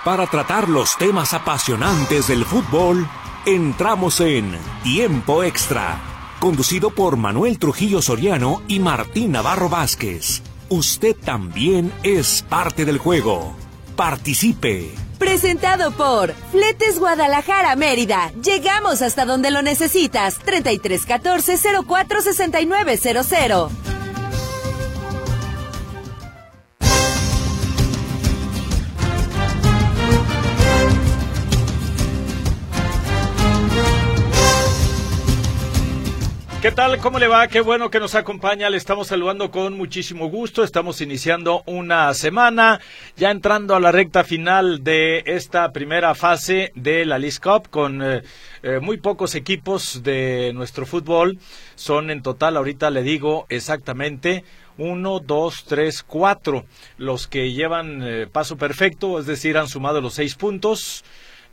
Para tratar los temas apasionantes del fútbol, entramos en Tiempo Extra, conducido por Manuel Trujillo Soriano y Martín Navarro Vázquez. Usted también es parte del juego. Participe. Presentado por Fletes Guadalajara Mérida. Llegamos hasta donde lo necesitas. 3314-046900. ¿Qué tal? ¿Cómo le va? Qué bueno que nos acompaña. Le estamos saludando con muchísimo gusto. Estamos iniciando una semana, ya entrando a la recta final de esta primera fase de la Leagues Cup con muy pocos equipos de nuestro fútbol. Son en total, ahorita le digo exactamente, 1, 2, 3, 4 los que llevan paso perfecto, es decir, han sumado los 6 puntos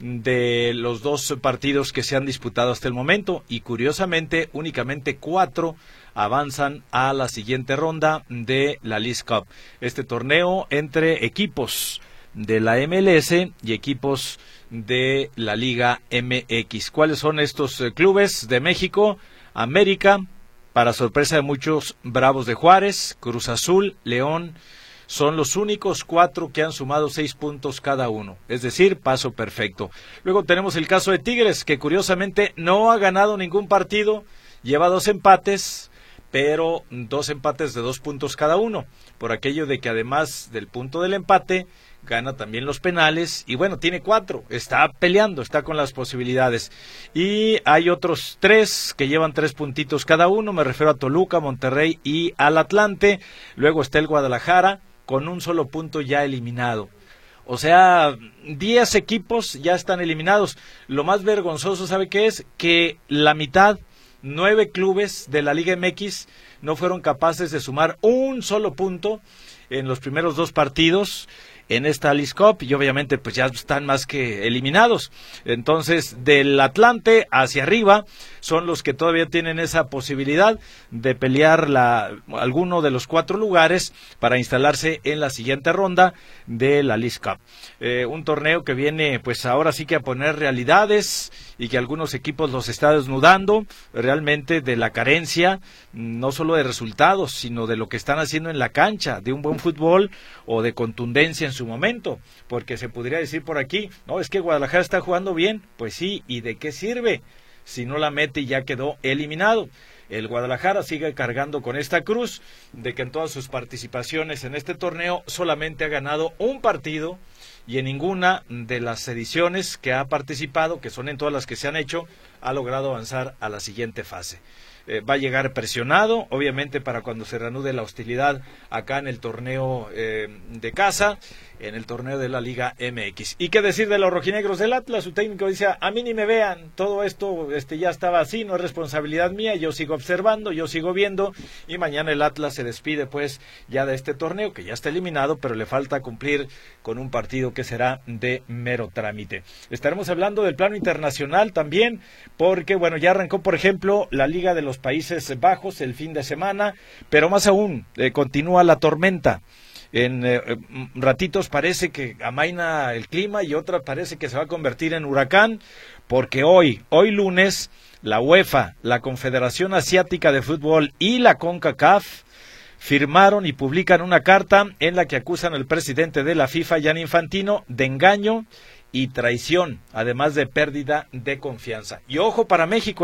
de los 2 partidos que se han disputado hasta el momento, y curiosamente únicamente 4 avanzan a la siguiente ronda de la Leagues Cup, este torneo entre equipos de la MLS y equipos de la Liga MX. ¿Cuáles son estos clubes de México? América, para sorpresa de muchos, Bravos de Juárez, Cruz Azul, León. Son los únicos 4 que han sumado 6 puntos cada uno, es decir, paso perfecto. Luego tenemos el caso de Tigres, que curiosamente no ha ganado ningún partido, lleva 2 empates, pero 2 empates de 2 puntos cada uno, por aquello de que además del punto del empate, gana también los penales, y bueno, tiene 4, está peleando, está con las posibilidades. Y hay otros 3 que llevan 3 puntitos cada uno, me refiero a Toluca, Monterrey y al Atlante. Luego está el Guadalajara, con un solo punto ya eliminado. O sea, 10 equipos ya están eliminados. Lo más vergonzoso, ¿sabe qué es? Que la mitad, 9 clubes de la Liga MX no fueron capaces de sumar un solo punto en los primeros 2 partidos en esta Leagues Cup, y obviamente pues ya están más que eliminados. Entonces, del Atlante hacia arriba son los que todavía tienen esa posibilidad de pelear alguno de los 4 lugares para instalarse en la siguiente ronda de la Leagues Cup. Un torneo que viene pues ahora sí que a poner realidades, y que algunos equipos los está desnudando realmente de la carencia, no solo de resultados, sino de lo que están haciendo en la cancha, de un buen fútbol o de contundencia en su momento, porque se podría decir por aquí, no, es que Guadalajara está jugando bien. Pues sí, ¿y de qué sirve si no la mete y ya quedó eliminado? El Guadalajara sigue cargando con esta cruz de que en todas sus participaciones en este torneo solamente ha ganado un partido, y en ninguna de las ediciones que ha participado, que son en todas las que se han hecho, ha logrado avanzar a la siguiente fase. Va a llegar presionado, obviamente, para cuando se reanude la hostilidad acá en el torneo de casa, en el torneo de la Liga MX. ¿Y qué decir de los rojinegros del Atlas? Su técnico dice, a mí ni me vean, todo esto ya estaba así, no es responsabilidad mía, yo sigo observando, yo sigo viendo, y mañana el Atlas se despide pues ya de este torneo, que ya está eliminado, pero le falta cumplir con un partido que será de mero trámite. Estaremos hablando del plano internacional también, porque bueno, ya arrancó por ejemplo la Liga de los Países Bajos el fin de semana, pero más aún, continúa la tormenta. En ratitos parece que amaina el clima, y otra parece que se va a convertir en huracán, porque hoy lunes, la UEFA, la Confederación Asiática de Fútbol y la CONCACAF firmaron y publican una carta en la que acusan al presidente de la FIFA, Gianni Infantino, de engaño y traición, además de pérdida de confianza. Y ojo para México,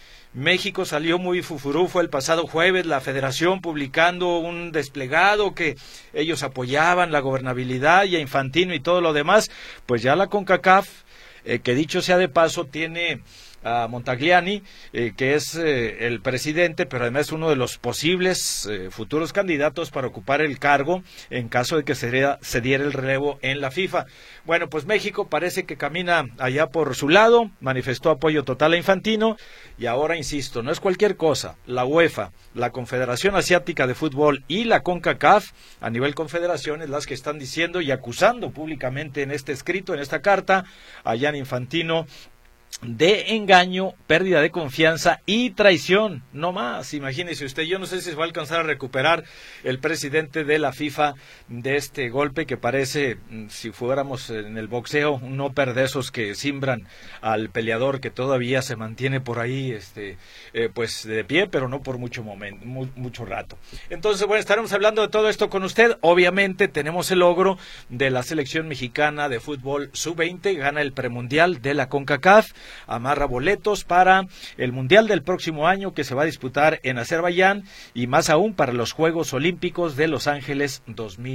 México salió muy fufurufo el pasado jueves, la federación publicando un desplegado que ellos apoyaban la gobernabilidad y a Infantino y todo lo demás. Pues ya la CONCACAF, que dicho sea de paso, tiene a Montagliani, que es el presidente, pero además uno de los posibles futuros candidatos para ocupar el cargo en caso de que se diera el relevo en la FIFA. Bueno, pues México parece que camina allá por su lado, manifestó apoyo total a Infantino, y ahora insisto, no es cualquier cosa, la UEFA, la Confederación Asiática de Fútbol y la CONCACAF, a nivel confederaciones, las que están diciendo y acusando públicamente en este escrito, en esta carta, a Gianni Infantino de engaño, pérdida de confianza y traición, no más. Imagínese usted, yo no sé si se va a alcanzar a recuperar el presidente de la FIFA de este golpe que parece, si fuéramos en el boxeo, un upper de esos que simbran al peleador que todavía se mantiene por ahí, pues de pie, pero no por mucho rato. Entonces, bueno, estaremos hablando de todo esto con usted. Obviamente tenemos el logro de la selección mexicana de fútbol sub-20, gana el premundial de la CONCACAF, amarra boletos para el mundial del próximo año que se va a disputar en Azerbaiyán y más aún para los Juegos Olímpicos de Los Ángeles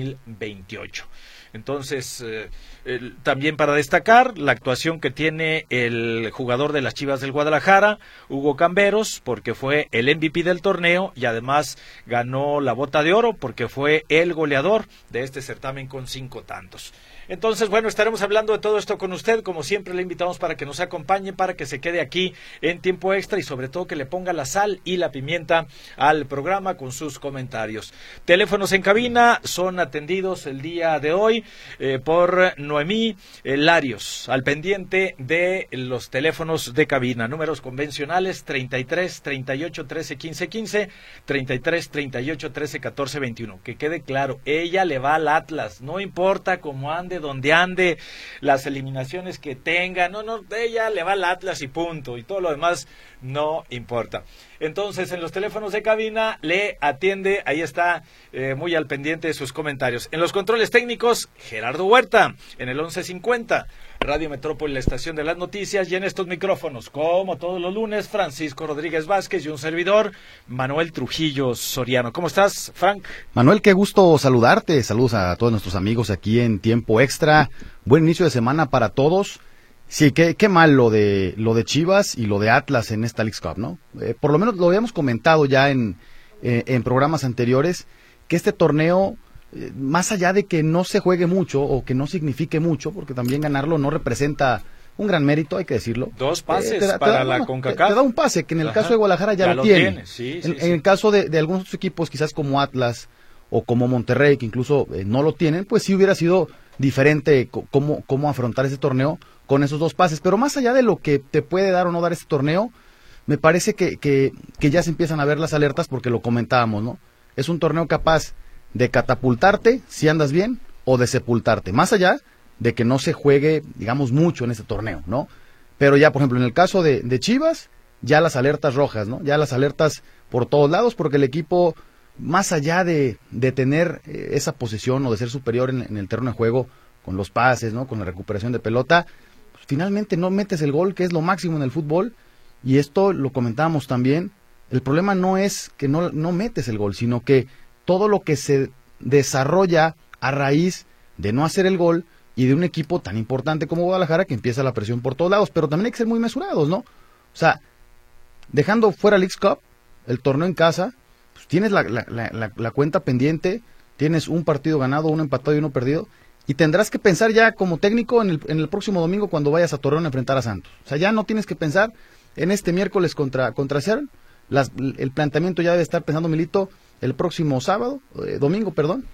2028. Entonces, también para destacar la actuación que tiene el jugador de las Chivas del Guadalajara, Hugo Camberos, porque fue el MVP del torneo y además ganó la Bota de Oro porque fue el goleador de este certamen con 5 tantos. Entonces, bueno, estaremos hablando de todo esto con usted. Como siempre, le invitamos para que nos acompañe, para que se quede aquí en tiempo extra y sobre todo que le ponga la sal y la pimienta al programa con sus comentarios. Teléfonos en cabina son atendidos el día de hoy por Noemí Larios, al pendiente de los teléfonos de cabina. Números convencionales 33 38 13 15 15, 33 38 13 14 21. Que quede claro, ella le va al Atlas, no importa cómo ande, donde ande, las eliminaciones que tenga, no, ella le va al Atlas y punto, y todo lo demás no importa. Entonces, en los teléfonos de cabina le atiende, ahí está, muy al pendiente de sus comentarios. En los controles técnicos, Gerardo Huerta, en el 1150, Radio Metrópoli, la estación de las noticias, y en estos micrófonos, como todos los lunes, Francisco Rodríguez Vázquez y un servidor, Manuel Trujillo Soriano. ¿Cómo estás, Frank? Manuel, qué gusto saludarte, saludos a todos nuestros amigos aquí en Tiempo Extra, buen inicio de semana para todos. Sí, qué mal lo de Chivas y lo de Atlas en esta Leagues Cup, ¿no? Por lo menos lo habíamos comentado ya en programas anteriores, que este torneo, más allá de que no se juegue mucho o que no signifique mucho, porque también ganarlo no representa un gran mérito, hay que decirlo. 2 pases para la CONCACAF. Te da un pase, que en el caso de Guadalajara ya lo tiene. Sí, en el caso de algunos otros equipos, quizás como Atlas o como Monterrey, que incluso no lo tienen, pues sí hubiera sido diferente cómo afrontar ese torneo con esos 2 pases, pero más allá de lo que te puede dar o no dar este torneo, me parece que ya se empiezan a ver las alertas porque lo comentábamos, ¿no? Es un torneo capaz de catapultarte, si andas bien, o de sepultarte, más allá de que no se juegue, digamos, mucho en este torneo, ¿no? Pero ya, por ejemplo, en el caso de Chivas, ya las alertas rojas, ¿no? Ya las alertas por todos lados, porque el equipo, más allá de tener esa posesión o de ser superior en el terreno de juego, con los pases, ¿no? Con la recuperación de pelota, finalmente no metes el gol, que es lo máximo en el fútbol, y esto lo comentábamos también, el problema no es que no metes el gol, sino que todo lo que se desarrolla a raíz de no hacer el gol y de un equipo tan importante como Guadalajara que empieza la presión por todos lados, pero también hay que ser muy mesurados, ¿no? O sea, dejando fuera Leagues Cup, el torneo en casa, pues tienes la cuenta pendiente, tienes un partido ganado, uno empatado y uno perdido, y tendrás que pensar ya como técnico en el próximo domingo cuando vayas a Torreón a enfrentar a Santos. O sea, ya no tienes que pensar en este miércoles contra Seattle. El planteamiento ya debe estar pensando, Milito, el próximo domingo,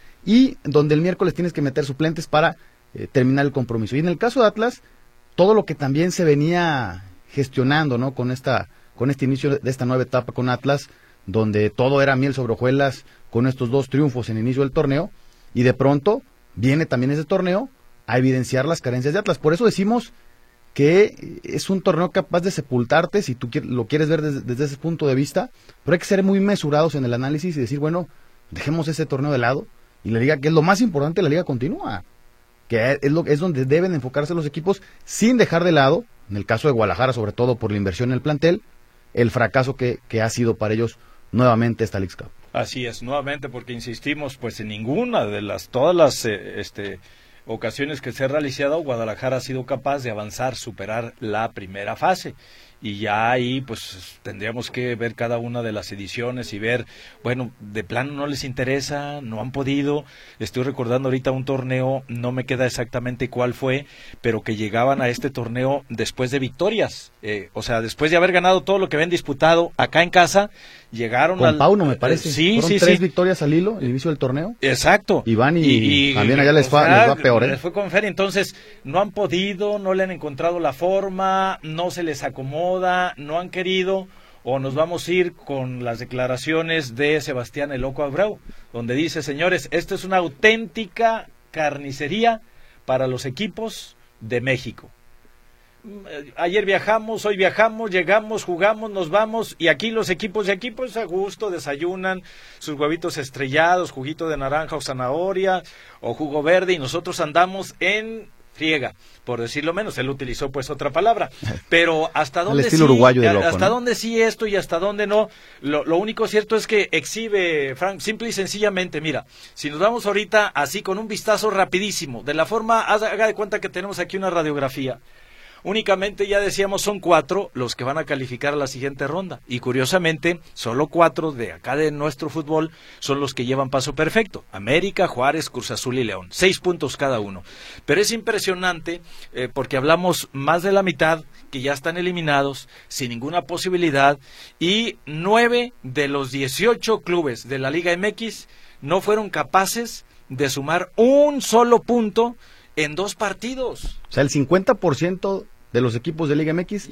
y donde el miércoles tienes que meter suplentes para terminar el compromiso. Y en el caso de Atlas, todo lo que también se venía gestionando, ¿no? Con este inicio de esta nueva etapa con Atlas, donde todo era miel sobre hojuelas con estos 2 triunfos en el inicio del torneo, y de pronto viene también ese torneo a evidenciar las carencias de Atlas. Por eso decimos que es un torneo capaz de sepultarte, si tú lo quieres ver desde ese punto de vista, pero hay que ser muy mesurados en el análisis y decir, bueno, dejemos ese torneo de lado, y la liga, que es lo más importante, la liga continúa, que es donde deben enfocarse los equipos, sin dejar de lado, en el caso de Guadalajara, sobre todo por la inversión en el plantel, el fracaso que ha sido para ellos nuevamente esta Leagues Cup. Así es, nuevamente, porque insistimos, pues en ninguna de todas las ocasiones que se ha realizado, Guadalajara ha sido capaz de avanzar, superar la primera fase. y ya ahí pues tendríamos que ver cada una de las ediciones y ver, bueno, de plano no les interesa, no han podido. Estoy recordando ahorita un torneo, no me queda exactamente cuál fue, pero que llegaban a este torneo después de victorias, o sea, después de haber ganado todo lo que habían disputado acá en casa, llegaron con Pauno, me parece. Sí, fueron 3 victorias al hilo al inicio del torneo. Exacto. Y van y también allá les va peor, ¿eh? Les fue con feria, entonces no han podido, no le han encontrado la forma, no se les acomoda, no han querido, o nos vamos a ir con las declaraciones de Sebastián El Loco Abreu, donde dice, señores, esto es una auténtica carnicería para los equipos de México. Ayer viajamos, hoy viajamos, llegamos, jugamos, nos vamos, y aquí los equipos de aquí pues a gusto desayunan sus huevitos estrellados, juguito de naranja o zanahoria o jugo verde, y nosotros andamos en friega, por decirlo menos. Él utilizó pues otra palabra, pero hasta dónde sí, hasta dónde sí esto y hasta dónde no. Lo único cierto es que exhibe, Frank, simple y sencillamente, mira, si nos vamos ahorita así con un vistazo rapidísimo, de la forma, haga de cuenta que tenemos aquí una radiografía. Únicamente, ya decíamos, son 4 los que van a calificar a la siguiente ronda. Y curiosamente, solo 4 de acá de nuestro fútbol son los que llevan paso perfecto. América, Juárez, Cruz Azul y León. 6 puntos cada uno. Pero es impresionante porque hablamos más de la mitad que ya están eliminados, sin ninguna posibilidad. Y 9 de los 18 clubes de la Liga MX no fueron capaces de sumar un solo punto en 2 partidos. O sea, el 50% de los equipos de Liga MX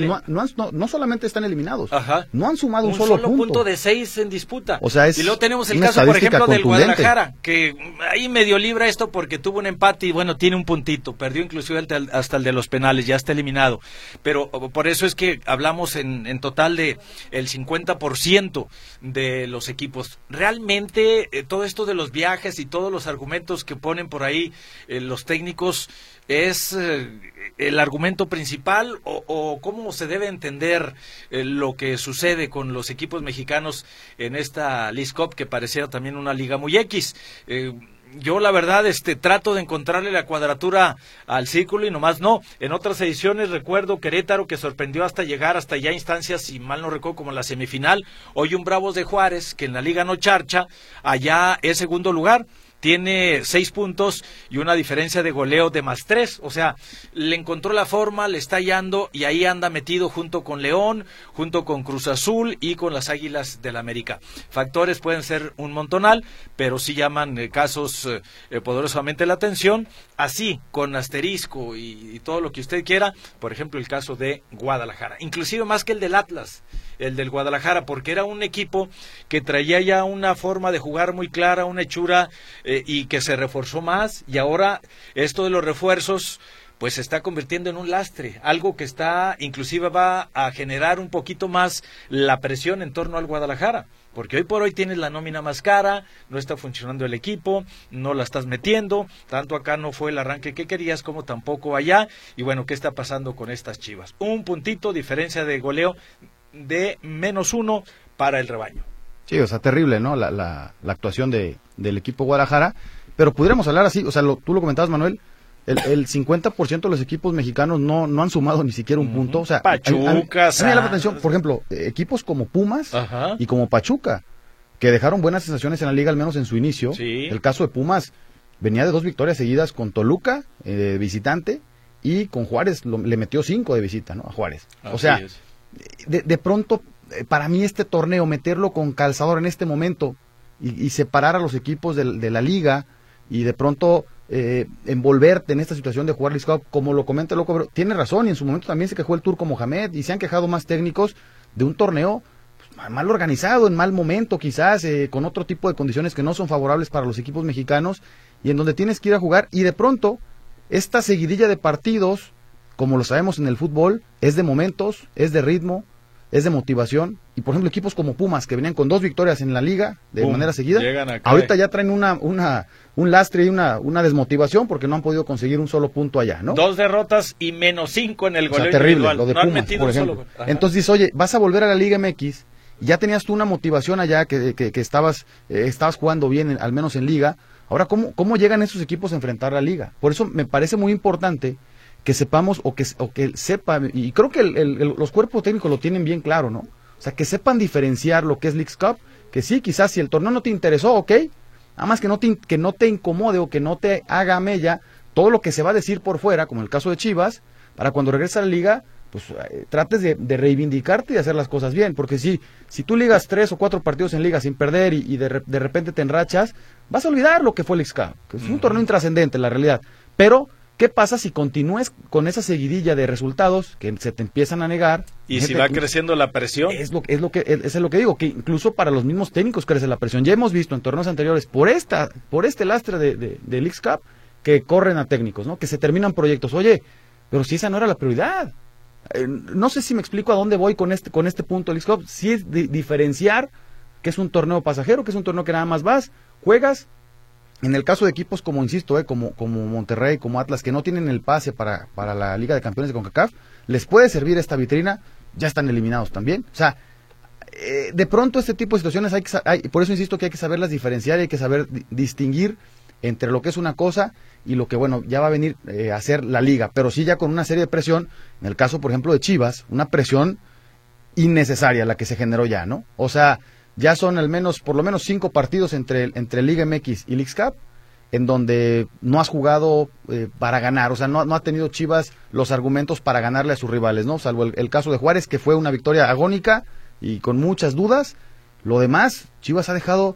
no solamente están eliminados, no han sumado un solo punto de 6 en disputa. O sea, y luego tenemos el caso, por ejemplo, del Guadalajara, que ahí medio libra esto porque tuvo un empate y bueno, tiene un puntito, perdió inclusive hasta el de los penales, ya está eliminado. Pero por eso es que hablamos en total de el 50% de los equipos. Realmente todo esto de los viajes y todos los argumentos que ponen por ahí los técnicos es el argumento principal, o cómo se debe entender lo que sucede con los equipos mexicanos en esta Leagues Cup, que pareciera también una liga muy X. Yo la verdad trato de encontrarle la cuadratura al círculo y nomás no. En otras ediciones recuerdo Querétaro, que sorprendió hasta llegar hasta ya instancias, si mal no recuerdo, como la semifinal. Hoy un Bravos de Juárez, que en la liga no charcha, allá es segundo lugar. Tiene 6 puntos y una diferencia de goleo de +3, o sea, le encontró la forma, le está hallando y ahí anda metido junto con León, junto con Cruz Azul y con las Águilas del América. Factores pueden ser un montonal, pero sí llaman casos poderosamente la atención, así, con asterisco y todo lo que usted quiera, por ejemplo, el caso de Guadalajara, inclusive más que el del Atlas, el del Guadalajara, porque era un equipo que traía ya una forma de jugar muy clara, una hechura, y que se reforzó más, y ahora esto de los refuerzos pues se está convirtiendo en un lastre, algo que inclusive va a generar un poquito más la presión en torno al Guadalajara, porque hoy por hoy tienes la nómina más cara, no está funcionando el equipo, no la estás metiendo, tanto acá no fue el arranque que querías como tampoco allá, y bueno, ¿qué está pasando con estas Chivas? Un puntito, diferencia de goleo de -1 para el rebaño. Sí, o sea, terrible, ¿no? La actuación del equipo Guadalajara, pero pudiéramos hablar así, o sea, tú lo comentabas, Manuel, el 50% de los equipos mexicanos no han sumado ni siquiera un punto, o sea, Pachuca, a mí me llama la atención, por ejemplo, equipos como Pumas y como Pachuca, que dejaron buenas sensaciones en la liga, al menos en su inicio. Sí. El caso de Pumas venía de 2 victorias seguidas con Toluca, visitante, y con Juárez le metió 5 de visita, ¿no? A Juárez. Así o sea, es. De pronto, para mí este torneo, meterlo con calzador en este momento y separar a los equipos de la liga y de pronto envolverte en esta situación de jugar Leagues Cup, como lo comenta Loco, pero tiene razón, y en su momento también se quejó el Turco Mohamed y se han quejado más técnicos de un torneo pues, mal organizado, en mal momento quizás, con otro tipo de condiciones que no son favorables para los equipos mexicanos, y en donde tienes que ir a jugar, y de pronto esta seguidilla de partidos, como lo sabemos en el fútbol, es de momentos, es de ritmo, es de motivación, y por ejemplo equipos como Pumas, que venían con 2 victorias en la liga de manera seguida, ahorita ya traen un lastre y una desmotivación porque no han podido conseguir un solo punto allá, ¿no? 2 derrotas y -5 en el goleo, o sea, terrible, individual. lo de no Pumas, por ejemplo. Entonces dices, oye, vas a volver a la Liga MX, ya tenías tú una motivación allá que estabas jugando bien, al menos en liga. Ahora, ¿cómo llegan esos equipos a enfrentar la liga? Por eso me parece muy importante que sepamos o que sepan, y creo que los cuerpos técnicos lo tienen bien claro, ¿no? O sea, que sepan diferenciar lo que es Leagues Cup, que sí, quizás si el torneo no te interesó, ok, nada más que no te incomode o que no te haga mella todo lo que se va a decir por fuera, como el caso de Chivas, para cuando regresa a la liga, pues trates de reivindicarte y hacer las cosas bien, porque si tú ligas 3 o 4 partidos en liga sin perder y de repente te enrachas, vas a olvidar lo que fue el Leagues Cup, que es un torneo intrascendente en la realidad, pero ¿qué pasa si continúes con esa seguidilla de resultados que se te empiezan a negar? Y si va creciendo la presión. Es lo que digo, que incluso para los mismos técnicos crece la presión. Ya hemos visto en torneos anteriores, por este lastre de Leagues Cup, que corren a técnicos, ¿no? Que se terminan proyectos. Oye, pero si esa no era la prioridad. No sé si me explico a dónde voy con este punto de Leagues Cup. Sí es diferenciar que es un torneo pasajero, que es un torneo que nada más vas, juegas. En el caso de equipos como, insisto, como Monterrey, como Atlas, que no tienen el pase para la Liga de Campeones de CONCACAF, les puede servir esta vitrina, ya están eliminados también. O sea, de pronto este tipo de situaciones por eso insisto que hay que saberlas diferenciar y hay que saber distinguir entre lo que es una cosa y lo que, bueno, ya va a venir a hacer la Liga, pero sí ya con una serie de presión, en el caso, por ejemplo, de Chivas, una presión innecesaria la que se generó ya, ¿no? O sea, ya son por lo menos 5 partidos entre Liga MX y Leagues Cup, en donde no has jugado para ganar, o sea, no ha tenido Chivas los argumentos para ganarle a sus rivales, ¿no? Salvo el caso de Juárez, que fue una victoria agónica y con muchas dudas. Lo demás, Chivas ha dejado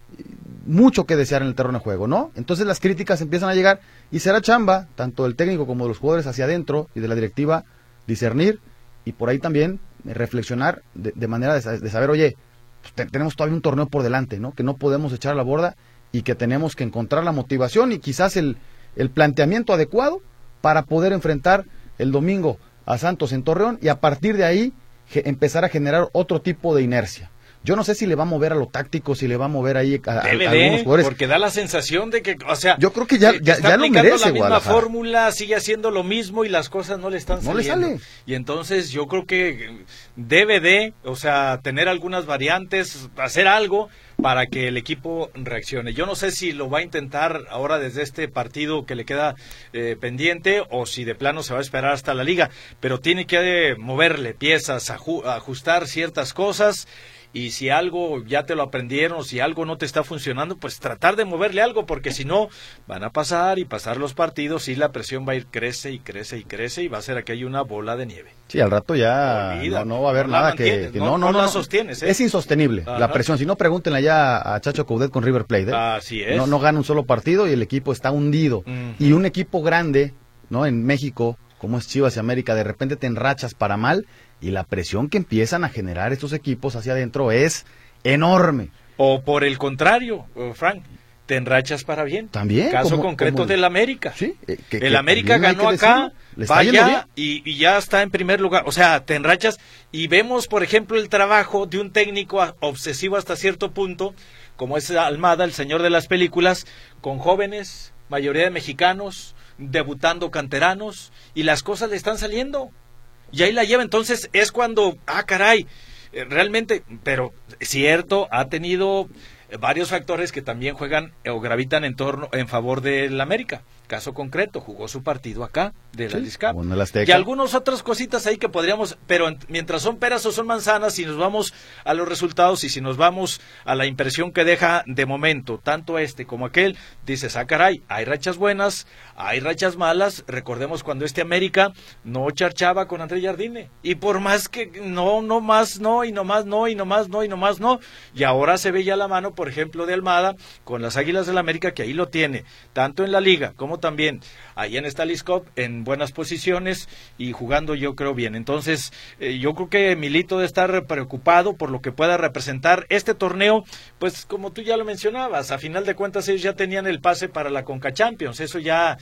mucho que desear en el terreno de juego, ¿no? Entonces las críticas empiezan a llegar y será chamba, tanto del técnico como de los jugadores hacia adentro y de la directiva, discernir y por ahí también reflexionar de manera de saber, oye, pues tenemos todavía un torneo por delante, ¿no? Que no podemos echar a la borda y que tenemos que encontrar la motivación y quizás el planteamiento adecuado para poder enfrentar el domingo a Santos en Torreón y a partir de ahí empezar a generar otro tipo de inercia. Yo no sé si le va a mover a lo táctico, si le va a mover ahí a algunos jugadores. Porque da la sensación de que, o sea, yo creo que ya lo merece la misma fórmula, sigue haciendo lo mismo y las cosas no le están saliendo. No le sale. Y entonces yo creo que debe o sea, tener algunas variantes, hacer algo para que el equipo reaccione. Yo no sé si lo va a intentar ahora desde este partido que le queda pendiente o si de plano se va a esperar hasta la liga, pero tiene que moverle piezas, ajustar ciertas cosas. Y si algo ya te lo aprendieron, si algo no te está funcionando, pues tratar de moverle algo, porque si no, van a pasar los partidos y la presión va a ir crece y va a ser que hay una bola de nieve. Sí, al rato ya no va a haber nada que no la sostienes. Es insostenible. Ajá. La presión. Si no, pregúntenle ya a Chacho Coudet con River Plate. Así es. No gana un solo partido y el equipo está hundido. Uh-huh. Y un equipo grande, ¿no? En México, como es Chivas y América, de repente te enrachas para mal. Y la presión que empiezan a generar estos equipos hacia adentro es enorme. O por el contrario, Frank, te enrachas para bien. También. Caso concreto del América. Sí. El América ganó acá, vaya, y ya está en primer lugar. O sea, te enrachas y vemos, por ejemplo, el trabajo de un técnico obsesivo hasta cierto punto, como es Almada, el señor de las películas, con jóvenes, mayoría de mexicanos, debutando canteranos, y las cosas le están saliendo. Y ahí la lleva, entonces es cuando, caray, realmente, pero cierto, ha tenido varios factores que también juegan o gravitan en favor del América. Caso concreto, jugó su partido acá, de la Leagues Cup. Y algunas otras cositas ahí que podríamos, pero mientras son peras o son manzanas, si nos vamos a los resultados y si nos vamos a la impresión que deja de momento, tanto este como aquel, dices, caray, hay rachas buenas, hay rachas malas. Recordemos cuando América no charchaba con André Jardine, y por más que no más no, y no más no, y no más no, y no más no, y ahora se ve ya la mano, por ejemplo, de Almada, con las Águilas del América, que ahí lo tiene, tanto en la Liga como también ahí en esta Leagues Cup, en buenas posiciones y jugando, yo creo, bien. Entonces, yo creo que Milito debe estar preocupado por lo que pueda representar este torneo, pues como tú ya lo mencionabas, a final de cuentas ellos ya tenían el pase para la Conca Champions, eso ya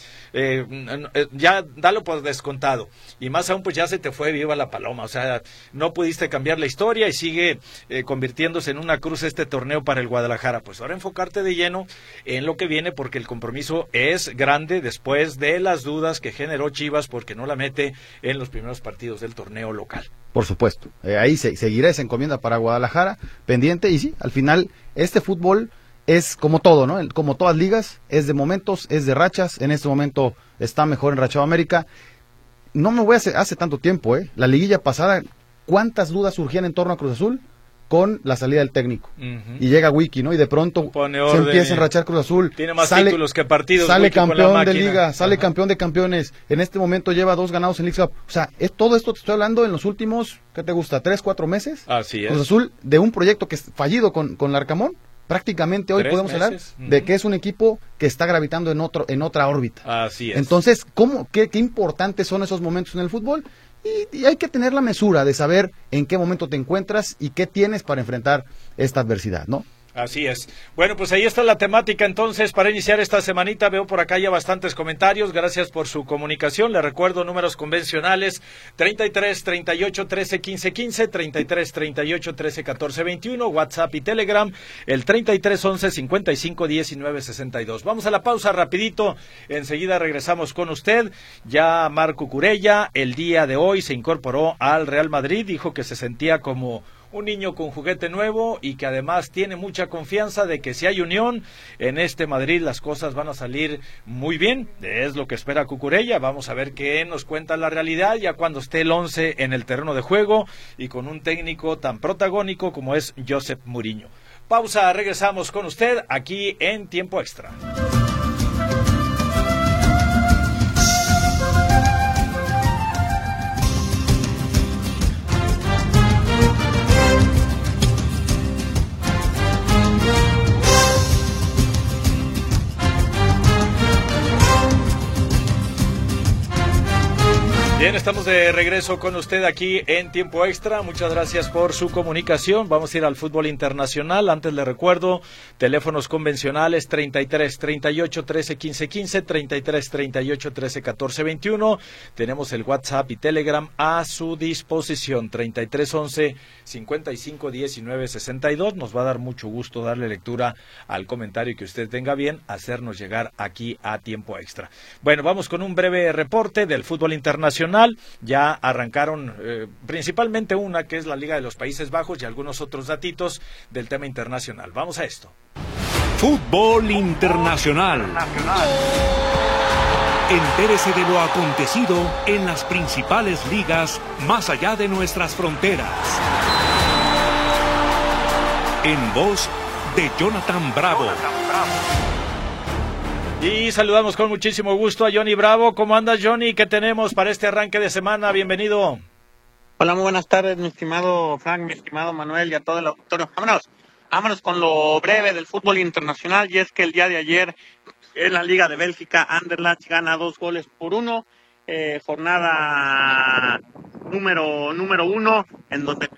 dalo por descontado, y más aún pues ya se te fue viva la paloma, o sea, no pudiste cambiar la historia y sigue convirtiéndose en una cruz este torneo para el Guadalajara. Pues ahora enfocarte de lleno en lo que viene, porque el compromiso es grande después de las dudas que generó Chivas porque no la mete en los primeros partidos del torneo local. Por supuesto, ahí seguirá esa encomienda para Guadalajara, pendiente, y sí, al final este fútbol es como todo, ¿no? Como todas ligas, es de momentos, es de rachas. En este momento está mejor enrachado América. no me voy hace tanto tiempo, la liguilla pasada, ¿cuántas dudas surgían en torno a Cruz Azul? Con la salida del técnico. Y llega Wiki, ¿no? Y de pronto se empieza a enrachar Cruz Azul. Tiene más títulos que partidos. Sale campeón de liga, sale campeón de campeones. En este momento lleva 2 ganados en League Cup. O sea, todo esto te estoy hablando en los últimos, ¿qué te gusta? 3, 4 meses. Así es. Cruz Azul, de un proyecto que es fallido con Larcamón, prácticamente hoy podemos hablar de que es un equipo que está gravitando en otra órbita. Así es. Entonces, qué importantes son esos momentos en el fútbol. Y hay que tener la mesura de saber en qué momento te encuentras y qué tienes para enfrentar esta adversidad, ¿no? Así es. Bueno, pues ahí está la temática entonces para iniciar esta semanita. Veo por acá ya bastantes comentarios. Gracias por su comunicación. Le recuerdo números convencionales 33 38 13 15 15, 33 38 13 14 21, WhatsApp y Telegram el 33 11 55 19 62. Vamos a la pausa rapidito. Enseguida regresamos con usted. Ya Marco Curella el día de hoy se incorporó al Real Madrid. Dijo que se sentía como un niño con juguete nuevo y que además tiene mucha confianza de que si hay unión en este Madrid las cosas van a salir muy bien. Es lo que espera Cucurella. Vamos a ver qué nos cuenta la realidad ya cuando esté el 11 en el terreno de juego y con un técnico tan protagónico como es Josep Mourinho. Pausa, regresamos con usted aquí en Tiempo Extra. Bien, estamos de regreso con usted aquí en Tiempo Extra. Muchas gracias por su comunicación. Vamos a ir al fútbol internacional. Antes le recuerdo, teléfonos convencionales 33 38 13 15 15, 33 38 13 14 21. Tenemos el WhatsApp y Telegram a su disposición, 33 11 55 19 62. Nos va a dar mucho gusto darle lectura al comentario que usted tenga bien hacernos llegar aquí a Tiempo Extra. Bueno, vamos con un breve reporte del fútbol internacional. Ya arrancaron principalmente una que es la Liga de los Países Bajos y algunos otros datitos del tema internacional. Vamos a esto. Fútbol internacional. Entérese de lo acontecido en las principales ligas más allá de nuestras fronteras. En voz de Jonathan Bravo. Y saludamos con muchísimo gusto a Johnny Bravo. ¿Cómo andas, Johnny? ¿Qué tenemos para este arranque de semana? Bienvenido. Hola, muy buenas tardes, mi estimado Frank, mi estimado Manuel y a todo el auditorio. Vámonos con lo breve del fútbol internacional, y es que el día de ayer en la Liga de Bélgica, Anderlecht gana 2-1, jornada número 1, en donde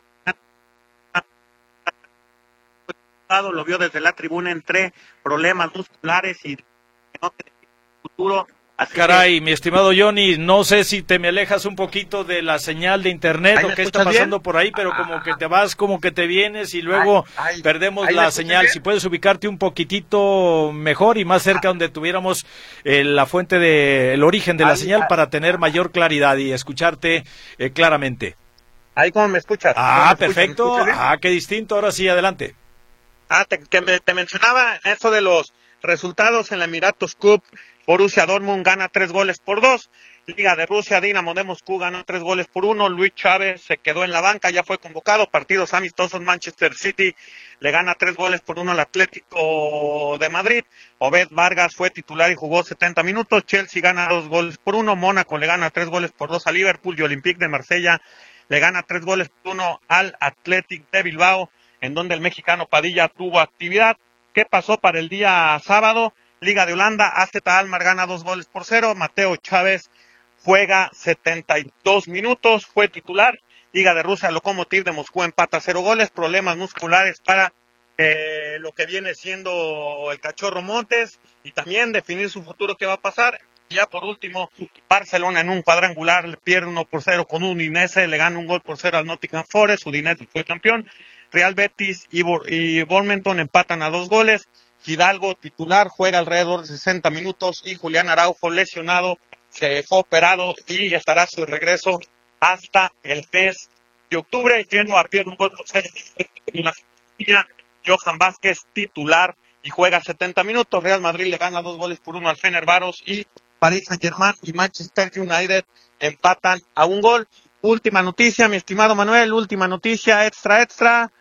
lo vio desde la tribuna entre problemas musculares y futuro. Caray, mi estimado Johnny, no sé si te me alejas un poquito de la señal de internet o qué está pasando bien por ahí, pero como que te vas, como que te vienes y luego perdemos la señal. Si puedes ubicarte un poquitito mejor y más cerca donde tuviéramos la fuente el origen de la señal para tener mayor claridad y escucharte claramente. Ahí como me escuchas. Perfecto. Qué distinto. Ahora sí, adelante. Te mencionaba eso de los resultados en la Emiratos Cup. Borussia Dortmund gana 3-2. Liga de Rusia, Dinamo de Moscú ganó 3-1. Luis Chávez se quedó en la banca, ya fue convocado. Partidos amistosos, Manchester City le gana 3-1 al Atlético de Madrid. Obed Vargas fue titular y jugó 70 minutos. Chelsea gana 2-1. Mónaco le gana 3-2 a Liverpool. Y Olympique de Marsella le gana 3-1 al Athletic de Bilbao, en donde el mexicano Padilla tuvo actividad. ¿Qué pasó para el día sábado? Liga de Holanda, AZ Alkmaar gana 2-0. Mateo Chávez juega 72 minutos, fue titular. Liga de Rusia, Lokomotiv de Moscú empata 0 goles. Problemas musculares para lo que viene siendo el Cachorro Montes, y también definir su futuro, qué va a pasar. Ya por último, Barcelona en un cuadrangular le pierde 1-0 con Udinese, le gana 1-0 al Nottingham Forest. Udinese fue campeón. Real Betis y Bournemouth empatan a 2 goles. Hidalgo titular, juega alrededor de 60 minutos, y Julián Araujo lesionado, se fue operado y estará a su regreso hasta el mes de octubre. Genoa pierde 1-0. Johan Vázquez titular y juega 70 minutos. Real Madrid le gana 2-1 al Fenerbahce, y Paris Saint-Germain y Manchester United empatan a 1 gol. Última noticia, mi estimado Manuel, última noticia, extra.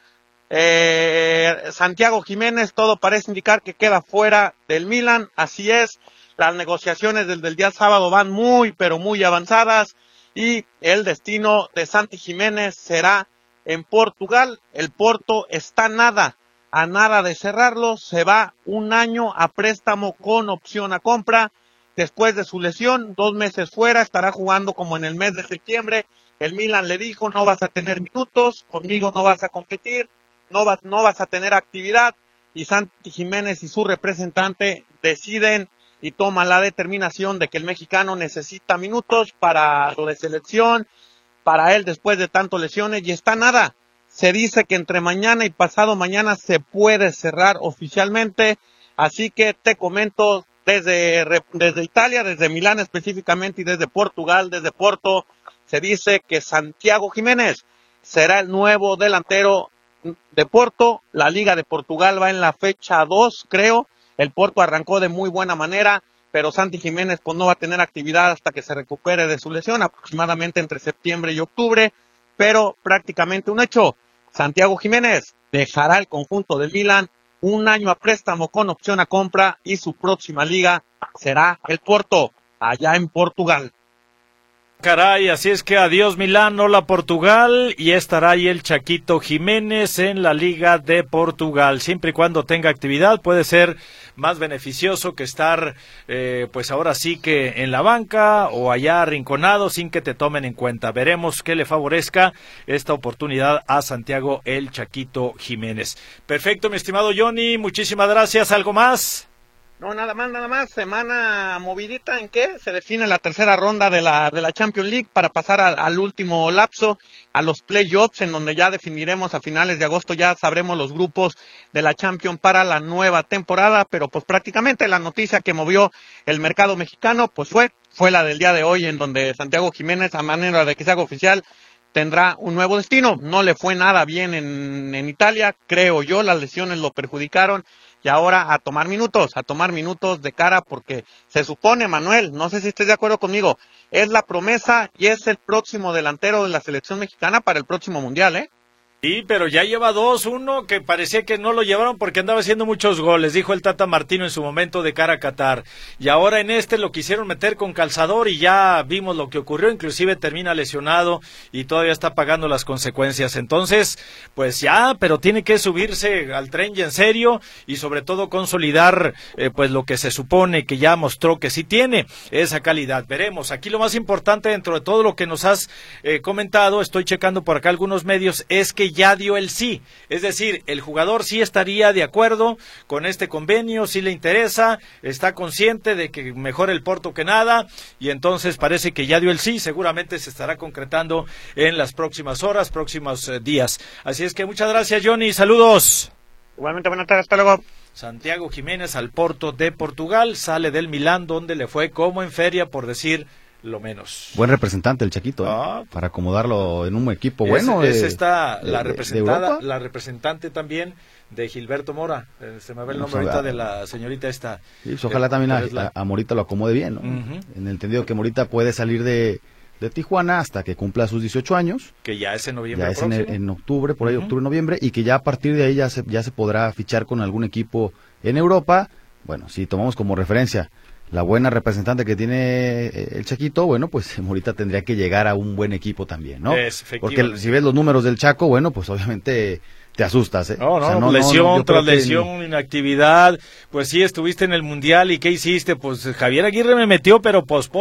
Santiago Jiménez, todo parece indicar que queda fuera del Milan, así es. Las negociaciones desde el día sábado van muy, pero muy avanzadas y el destino de Santi Jiménez será en Portugal. El Porto está a nada de cerrarlo, se va 1 año a préstamo con opción a compra. Después de su lesión, 2 meses fuera, estará jugando como en el mes de septiembre. El Milan le dijo, no vas a tener minutos, conmigo no vas a competir, no vas a tener actividad. Y Santi Jiménez y su representante deciden y toman la determinación de que el mexicano necesita minutos para lo de selección, para él después de tantas lesiones, y está nada. Se dice que entre mañana y pasado mañana se puede cerrar oficialmente, así que te comento desde Italia, desde Milán específicamente y desde Portugal, desde Porto, se dice que Santiago Jiménez será el nuevo delantero de Porto. La Liga de Portugal va en la fecha 2, creo. El Porto arrancó de muy buena manera, pero Santi Jiménez pues no va a tener actividad hasta que se recupere de su lesión, aproximadamente entre septiembre y octubre, pero prácticamente un hecho. Santiago Jiménez dejará el conjunto del Milan 1 año a préstamo con opción a compra y su próxima liga será el Porto, allá en Portugal. Caray, así es que adiós Milán, hola Portugal, y estará ahí el Chaquito Jiménez en la Liga de Portugal. Siempre y cuando tenga actividad puede ser más beneficioso que estar pues ahora sí que en la banca o allá arrinconado sin que te tomen en cuenta. Veremos que le favorezca esta oportunidad a Santiago el Chaquito Jiménez. Perfecto, mi estimado Johnny, muchísimas gracias. ¿Algo más? No, nada más, semana movidita en que se define la tercera ronda de la Champions League para pasar al último lapso, a los playoffs, en donde ya definiremos a finales de agosto, ya sabremos los grupos de la Champions para la nueva temporada, pero pues prácticamente la noticia que movió el mercado mexicano pues fue la del día de hoy, en donde Santiago Jiménez, a manera de que se haga oficial, tendrá un nuevo destino. No le fue nada bien en Italia, creo yo, las lesiones lo perjudicaron. Y ahora a tomar minutos de cara, porque se supone, Manuel, no sé si estés de acuerdo conmigo, es la promesa y es el próximo delantero de la selección mexicana para el próximo mundial, ¿eh? Sí, pero ya lleva 2, uno que parecía que no lo llevaron porque andaba haciendo muchos goles, dijo el Tata Martino en su momento de cara a Qatar, y ahora en lo quisieron meter con calzador y ya vimos lo que ocurrió, inclusive termina lesionado y todavía está pagando las consecuencias. Entonces, pues ya, pero tiene que subirse al tren y en serio, y sobre todo consolidar pues lo que se supone que ya mostró que sí tiene esa calidad. Veremos, aquí lo más importante dentro de todo lo que nos has comentado, estoy checando por acá algunos medios, es que ya dio el sí, es decir, el jugador sí estaría de acuerdo con este convenio, sí le interesa, está consciente de que mejor el Porto que nada, y entonces parece que ya dio el sí, seguramente se estará concretando en las próximas horas, próximos días. Así es que muchas gracias, Johnny, saludos. Igualmente, buenas tardes, hasta luego. Santiago Jiménez al Porto de Portugal, sale del Milán, donde le fue como en feria, por decir lo menos. Buen representante el Chaquito, para acomodarlo en un equipo bueno. Es esta la representada, la representante también de Gilberto Mora. Se me ve el nombre ahorita de la señorita esta. Sí, pues ojalá también a Morita lo acomode bien, ¿no? En el entendido que Morita puede salir de Tijuana hasta que cumpla sus 18 años. Que ya es en noviembre. Ya es en octubre, por ahí octubre, noviembre, y que ya a partir de ahí ya se podrá fichar con algún equipo en Europa. Bueno, si tomamos como referencia la buena representante que tiene el Chaquito, bueno, pues Morita tendría que llegar a un buen equipo también, ¿no? Porque si ves los números del Chaco, bueno, pues obviamente te asustas, ¿eh? Lesión tras lesión, inactividad, pues sí, estuviste en el Mundial, ¿y qué hiciste? Pues Javier Aguirre me metió, pero pos,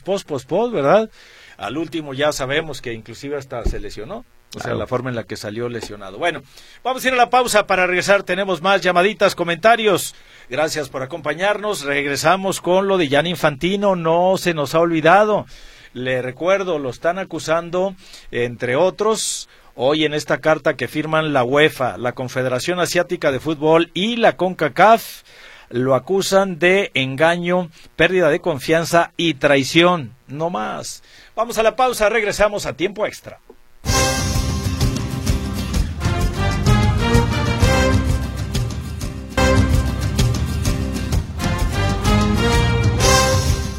¿verdad? Al último ya sabemos que inclusive hasta se lesionó. O sea, la forma en la que salió lesionado. Bueno, vamos a ir a la pausa. Para regresar tenemos más llamaditas, comentarios. Gracias por acompañarnos. Regresamos con lo de Gianni Infantino. No se nos ha olvidado. Le recuerdo, lo están acusando, entre otros, hoy en esta carta que firman la UEFA, la Confederación Asiática de Fútbol y la CONCACAF. Lo acusan de engaño, pérdida de confianza y traición. No más. Vamos a la pausa. Regresamos a Tiempo Extra.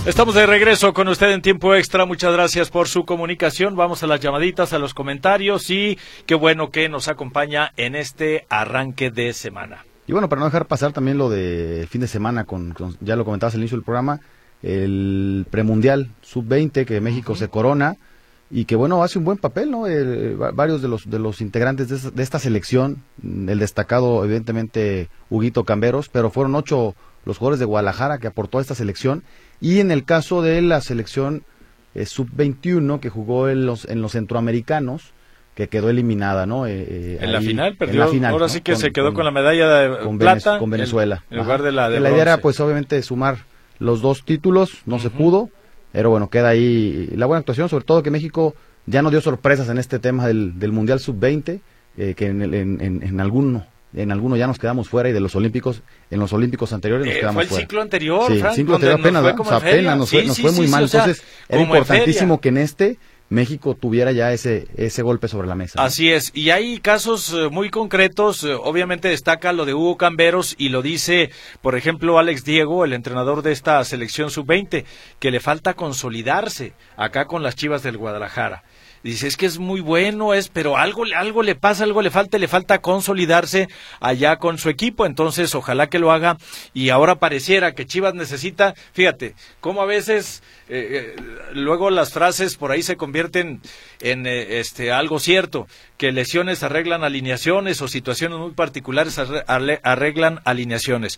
Estamos de regreso con usted en tiempo extra. Muchas gracias por su comunicación. Vamos a las llamaditas, a los comentarios y qué bueno que nos acompaña en este arranque de semana. Y bueno, para no dejar pasar también lo de fin de semana, ya lo comentabas al inicio del programa, el premundial sub-20 que México se corona y que bueno, hace un buen papel, ¿no? Varios de los integrantes de esta selección, el destacado evidentemente Huguito Camberos, pero fueron 8 los jugadores de Guadalajara que aportó a esta selección. Y en el caso de la selección sub-21 que jugó en los centroamericanos, que quedó eliminada, ¿no? En la final perdió, en la final, ahora ¿no? sí que se quedó con la medalla de plata con Venezuela. En lugar de la de la idea era pues obviamente sumar los 2 títulos, no se pudo, pero bueno, queda ahí la buena actuación, sobre todo que México ya no dio sorpresas en este tema del Mundial Sub-20, que en alguno ya nos quedamos fuera y de los Olímpicos, en los Olímpicos anteriores nos quedamos fuera. Fue el ciclo anterior, sí, Frank, el ciclo anterior apenas nos fue muy mal, entonces era importantísimo que en México tuviera ya ese golpe sobre la mesa, ¿no? Así es, y hay casos muy concretos, obviamente destaca lo de Hugo Camberos y lo dice, por ejemplo, Alex Diego, el entrenador de esta selección sub-20, que le falta consolidarse acá con las Chivas del Guadalajara. Dice, es que es muy bueno, pero algo le pasa, algo le falta consolidarse allá con su equipo, entonces ojalá que lo haga, y ahora pareciera que Chivas necesita, fíjate, cómo a veces luego las frases por ahí se convierten en algo cierto, que lesiones arreglan alineaciones o situaciones muy particulares arreglan alineaciones.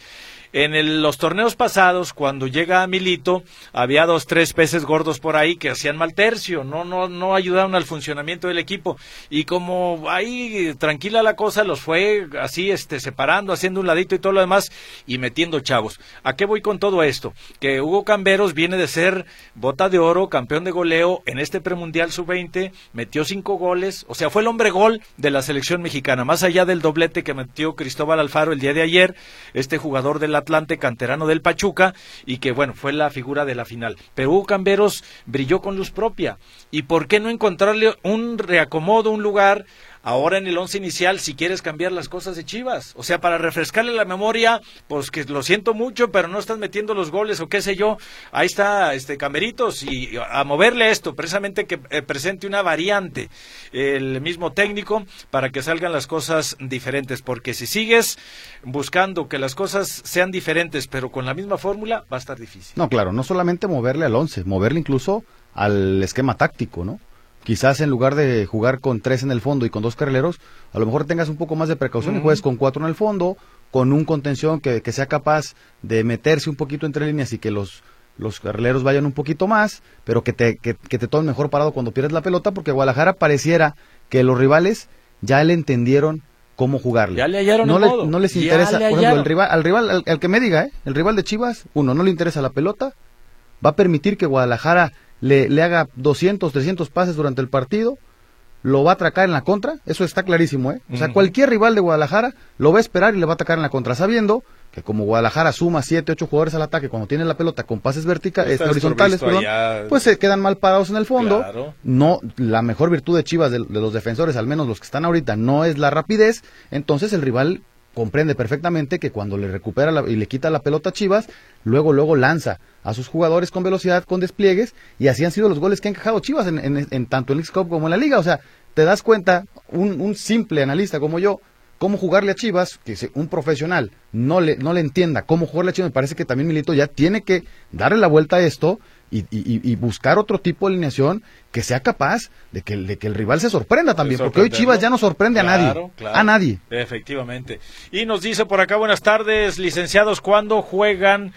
En los torneos pasados, cuando llega Milito, había 2, 3 peces gordos por ahí que hacían mal tercio, no ayudaron al funcionamiento del equipo, y como ahí tranquila la cosa, los fue así separando, haciendo un ladito y todo lo demás, y metiendo chavos. ¿A qué voy con todo esto? Que Hugo Camberos viene de ser bota de oro, campeón de goleo en este premundial sub-20, metió 5 goles, o sea, fue el hombre gol de la selección mexicana, más allá del doblete que metió Cristóbal Alfaro el día de ayer, este jugador del Atlante, canterano del Pachuca, y que bueno, fue la figura de la final. Pero Hugo Camberos brilló con luz propia, y ¿por qué no encontrarle un reacomodo, un lugar ahora en el 11 inicial si quieres cambiar las cosas de Chivas? O sea, para refrescarle la memoria, pues que lo siento mucho, pero no estás metiendo los goles o qué sé yo. Ahí está Cameritos, y a moverle esto, precisamente que presente una variante el mismo técnico para que salgan las cosas diferentes, porque si sigues buscando que las cosas sean diferentes pero con la misma fórmula, va a estar difícil. No, claro, no solamente moverle al 11, moverle incluso al esquema táctico, ¿no? Quizás en lugar de jugar con 3 en el fondo y con 2 carrileros, a lo mejor tengas un poco más de precaución y juegues con 4 en el fondo, con un contención que sea capaz de meterse un poquito entre líneas y que los carrileros vayan un poquito más, pero que te tomen mejor parado cuando pierdes la pelota, porque Guadalajara pareciera que los rivales ya le entendieron cómo jugarle. Ya le hallaron no les interesa, por ejemplo, al rival, al que me diga, el rival de Chivas, no le interesa la pelota, va a permitir que Guadalajara le haga 200, 300 pases durante el partido, lo va a atracar en la contra, eso está clarísimo, O sea, cualquier rival de Guadalajara lo va a esperar y le va a atacar en la contra, sabiendo que como Guadalajara suma 7, 8 jugadores al ataque cuando tiene la pelota con pases horizontales, pues se quedan mal parados en el fondo. Claro. No, la mejor virtud de Chivas, de los defensores, al menos los que están ahorita, no es la rapidez, entonces el rival comprende perfectamente que cuando le recupera y le quita la pelota a Chivas, luego lanza a sus jugadores con velocidad, con despliegues, y así han sido los goles que ha encajado Chivas en tanto en X-Cup como en la Liga. O sea, te das cuenta, un simple analista como yo, cómo jugarle a Chivas, que un profesional no le entienda cómo jugarle a Chivas. Me parece que también Milito ya tiene que darle la vuelta a esto y buscar otro tipo de alineación que sea capaz de que el rival se sorprenda también, porque hoy Chivas ya no sorprende a nadie. Efectivamente. Y nos dice por acá, buenas tardes, licenciados, ¿cuándo juegan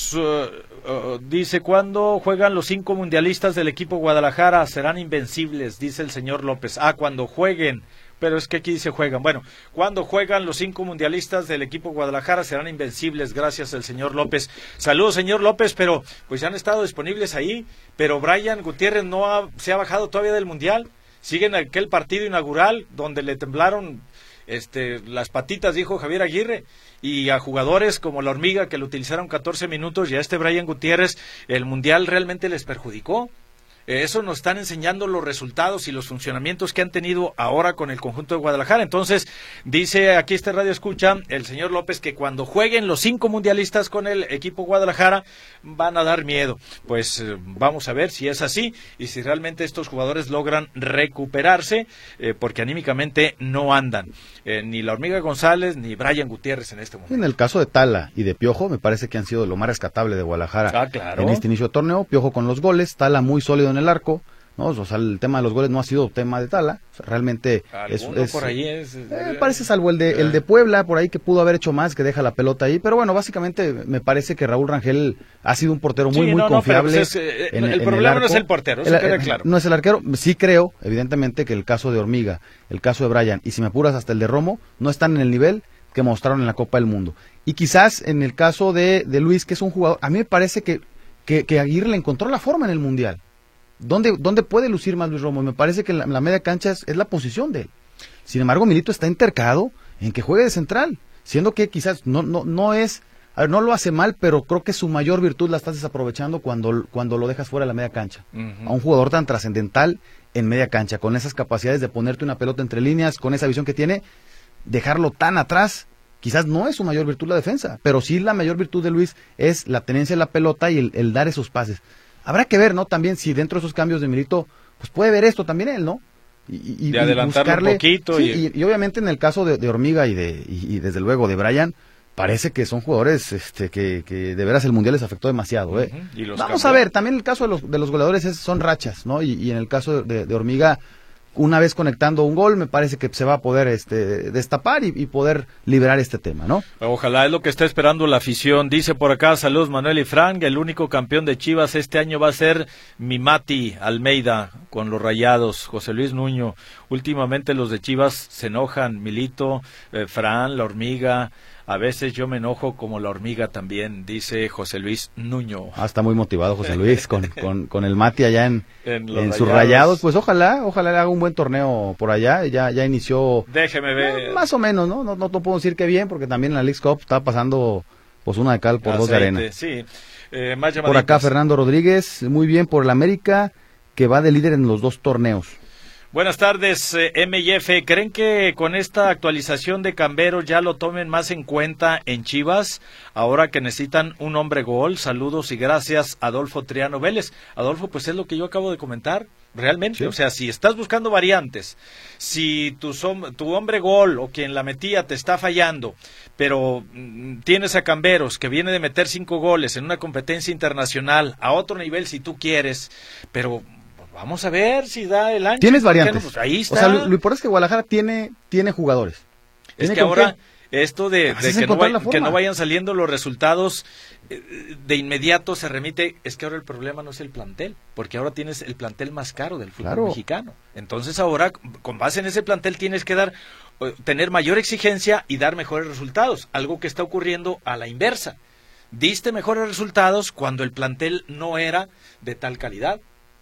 ¿cuándo juegan los 5 mundialistas del equipo Guadalajara? Serán invencibles, dice el señor López. Cuando jueguen. Pero es que aquí dice juegan. Bueno, cuando juegan los 5 mundialistas del equipo Guadalajara serán invencibles, gracias al señor López. Saludos, señor López, pero pues ya han estado disponibles ahí, pero Brian Gutiérrez se ha bajado todavía del mundial. Sigue en aquel partido inaugural donde le temblaron las patitas, dijo Javier Aguirre, y a jugadores como la Hormiga que lo utilizaron 14 minutos, y a Brian Gutiérrez el mundial realmente les perjudicó. Eso nos están enseñando los resultados y los funcionamientos que han tenido ahora con el conjunto de Guadalajara. Entonces, dice aquí Radio Escucha, el señor López, que cuando jueguen los 5 mundialistas con el equipo Guadalajara, van a dar miedo. Pues vamos a ver si es así y si realmente estos jugadores logran recuperarse, porque anímicamente no andan. Ni la Hormiga González ni Brian Gutiérrez en este momento. En el caso de Tala y de Piojo, me parece que han sido lo más rescatable de Guadalajara claro. En este inicio de torneo. Piojo con los goles, Tala muy sólido en el arco, ¿no? O sea, el tema de los goles no ha sido tema de Tala, o sea, realmente es por ahí parece salvo el de Puebla, por ahí que pudo haber hecho más, que deja la pelota ahí, pero bueno, básicamente me parece que Raúl Rangel ha sido un portero muy confiable. Pues el problema no es el portero, eso queda claro. No es el arquero, sí creo, evidentemente, que el caso de Hormiga, el caso de Brian, y si me apuras hasta el de Romo, no están en el nivel que mostraron en la Copa del Mundo. Y quizás en el caso de Luis, que es un jugador, a mí me parece que Aguirre le encontró la forma en el Mundial. ¿Dónde puede lucir más Luis Romo? Me parece que la media cancha es la posición de él. Sin embargo, Milito está entercado en que juegue de central, siendo que quizás no es, a ver, no lo hace mal, pero creo que su mayor virtud la estás desaprovechando cuando lo dejas fuera de la media cancha. A un jugador tan trascendental en media cancha, con esas capacidades de ponerte una pelota entre líneas, con esa visión que tiene, dejarlo tan atrás, quizás no es su mayor virtud la defensa, pero sí la mayor virtud de Luis es la tenencia de la pelota y el dar esos pases. Habrá que ver, ¿no? También si dentro de esos cambios de Milito, pues puede ver esto también él, ¿no? Y adelantarlo un poquito. Sí, y obviamente en el caso de Hormiga y desde luego de Brian, parece que son jugadores que de veras el Mundial les afectó demasiado, ¿eh? Vamos a ver, también el caso de los goleadores son rachas, ¿no? Y en el caso de Hormiga, una vez conectando un gol, me parece que se va a poder destapar y poder liberar este tema, ¿no? Ojalá, es lo que está esperando la afición. Dice por acá, saludos Manuel y Frank, el único campeón de Chivas este año va a ser mi Mati Almeida con los Rayados, José Luis Nuño. Últimamente los de Chivas se enojan, Milito, Fran, la Hormiga. A veces yo me enojo como la Hormiga también, dice José Luis Nuño. Está muy motivado José Luis con el Mati allá en sus Rayados. Pues ojalá le haga un buen torneo por allá. Ya inició. Déjeme ver. Más o menos, ¿no? No puedo decir que bien, porque también en la Leagues Cup está pasando pues una de cal por dos de arena. Sí. Más por acá Fernando Rodríguez, muy bien por el América, que va de líder en los 2 torneos. Buenas tardes, M&F. ¿Creen que con esta actualización de Cambero ya lo tomen más en cuenta en Chivas? Ahora que necesitan un hombre gol. Saludos y gracias, Adolfo Triano Vélez. Adolfo, pues es lo que yo acabo de comentar. Realmente, sí. O sea, si estás buscando variantes, si tu hombre gol o quien la metía te está fallando, pero tienes a Camberos que viene de meter 5 goles en una competencia internacional a otro nivel si tú quieres, pero vamos a ver si da el ancho. Tienes variantes. Pues ahí está. O sea, lo importante es que Guadalajara tiene jugadores. Es que ahora esto de que no vayan saliendo los resultados de inmediato se remite, es que ahora el problema no es el plantel, porque ahora tienes el plantel más caro del fútbol mexicano. Entonces ahora, con base en ese plantel, tienes que tener mayor exigencia y dar mejores resultados, algo que está ocurriendo a la inversa. Diste mejores resultados cuando el plantel no era de tal calidad.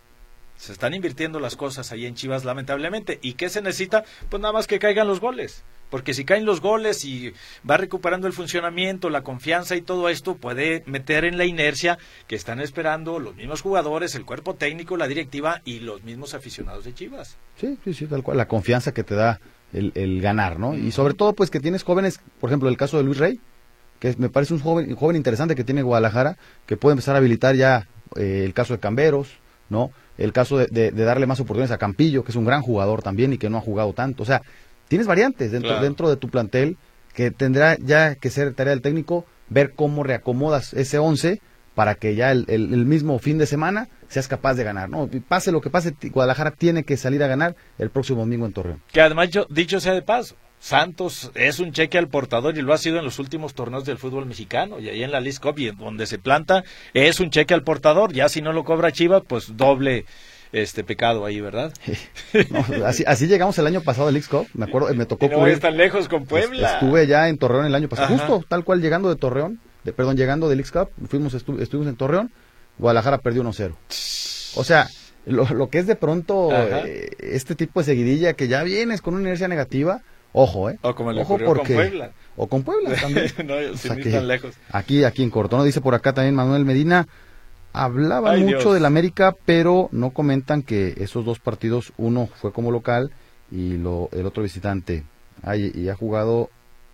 Se están invirtiendo las cosas ahí en Chivas, lamentablemente. ¿Y qué se necesita? Pues nada más que caigan los goles. Porque si caen los goles y va recuperando el funcionamiento, la confianza y todo esto, puede meter en la inercia que están esperando los mismos jugadores, el cuerpo técnico, la directiva y los mismos aficionados de Chivas. Sí, tal cual. La confianza que te da el ganar, ¿no? Y sobre todo, pues que tienes jóvenes, por ejemplo, el caso de Luis Rey, que me parece un joven interesante que tiene Guadalajara, que puede empezar a habilitar ya el caso de Camberos, ¿no? El caso de darle más oportunidades a Campillo, que es un gran jugador también y que no ha jugado tanto. O sea, tienes variantes dentro de tu plantel que tendrá ya que ser tarea del técnico ver cómo reacomodas ese 11 para que ya el mismo fin de semana seas capaz de ganar, ¿no? Y pase lo que pase, Guadalajara tiene que salir a ganar el próximo domingo en Torreón. Que además, dicho sea de paso, Santos es un cheque al portador y lo ha sido en los últimos torneos del fútbol mexicano, y ahí en la Leagues Cup, y donde se planta, es un cheque al portador. Ya si no lo cobra Chivas, pues doble pecado ahí, ¿verdad? No, así llegamos el año pasado a Leagues Cup, me acuerdo, me tocó cubrir. No tan lejos con Puebla. Estuve ya en Torreón el año pasado, justo tal cual llegando de Torreón, llegando de Leagues Cup, estuvimos en Torreón, Guadalajara perdió 1-0. O sea, lo que es de pronto este tipo de seguidilla que ya vienes con una inercia negativa. Ojo, O como le ocurrió con Puebla. O con Puebla también. No, sin ir tan lejos. Aquí en corto, ¿no? Dice por acá también Manuel Medina, Hablaban Ay, mucho Dios. del América, pero no comentan que esos dos partidos, uno fue como local y el otro visitante. Y ha jugado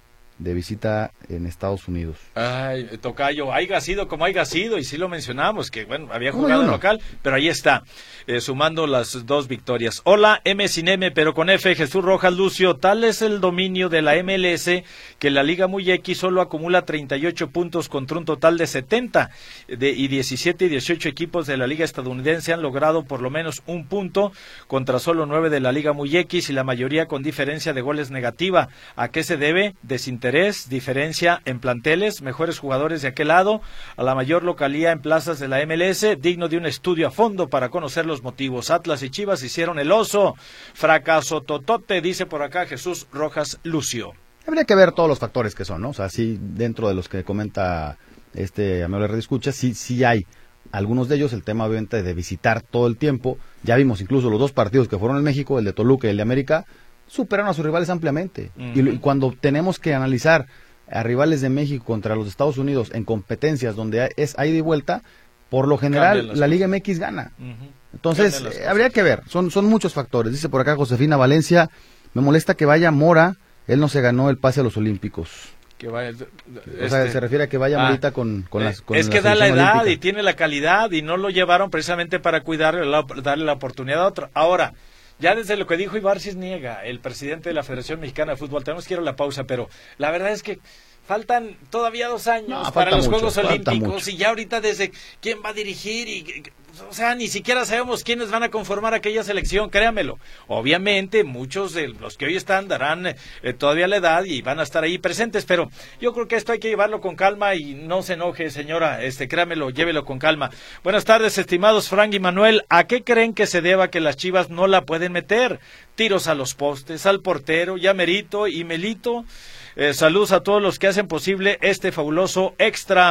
de visita en Estados Unidos. Ay, tocayo, haya sido como haya sido, y sí lo mencionamos, que bueno, había 1-1. jugado local, pero ahí está, sumando las dos victorias. Hola, M sin M, pero con F, Jesús Rojas Lucio, tal es el dominio de la MLS, que la Liga Muy X solo acumula 38 puntos contra un total de 70, y 17 y 18 equipos de la Liga estadounidense han logrado por lo menos un punto, contra solo 9 de la Liga Muy X, y la mayoría con diferencia de goles negativa. ¿A qué se debe? Desinterés, diferencia en planteles, mejores jugadores de aquel lado, a la mayor localía en plazas de la MLS, digno de un estudio a fondo para conocer los motivos. Atlas y Chivas hicieron el oso, fracaso totote, dice por acá Jesús Rojas Lucio. Habría que ver todos los factores que son, ¿no? O sea, sí, dentro de los que comenta amable Radio Escucha, sí hay algunos de ellos, el tema obviamente de visitar todo el tiempo. Ya vimos incluso los dos partidos que fueron en México, el de Toluca y el de América, superaron a sus rivales ampliamente. Y cuando tenemos que analizar a rivales de México contra los Estados Unidos en competencias donde hay ida y vuelta, por lo general la Liga MX gana. Entonces, habría que ver, son muchos factores. Dice por acá Josefina Valencia, me molesta que vaya Mora, él no se ganó el pase a los Olímpicos. Que vaya, o sea, se refiere a que vaya Morita con es que la da la edad olímpica. y tiene la calidad, y no lo llevaron precisamente para cuidarle, darle la oportunidad a otro. Ahora, ya desde lo que dijo Ibarcis Niega, el presidente de la Federación Mexicana de Fútbol, tenemos que ir a la pausa, pero la verdad es que faltan todavía 2 años para los Juegos Olímpicos, y ya ahorita desde quién va a dirigir, o sea, ni siquiera sabemos quiénes van a conformar aquella selección, créamelo. Obviamente, muchos de los que hoy están darán todavía la edad y van a estar ahí presentes, pero yo creo que esto hay que llevarlo con calma y no se enoje, señora, créamelo, llévelo con calma. Buenas tardes, estimados Frank y Manuel. ¿A qué creen que se deba que las Chivas no la pueden meter? Tiros a los postes, al portero, ya Merito y Melito. Saludos a todos los que hacen posible este fabuloso extra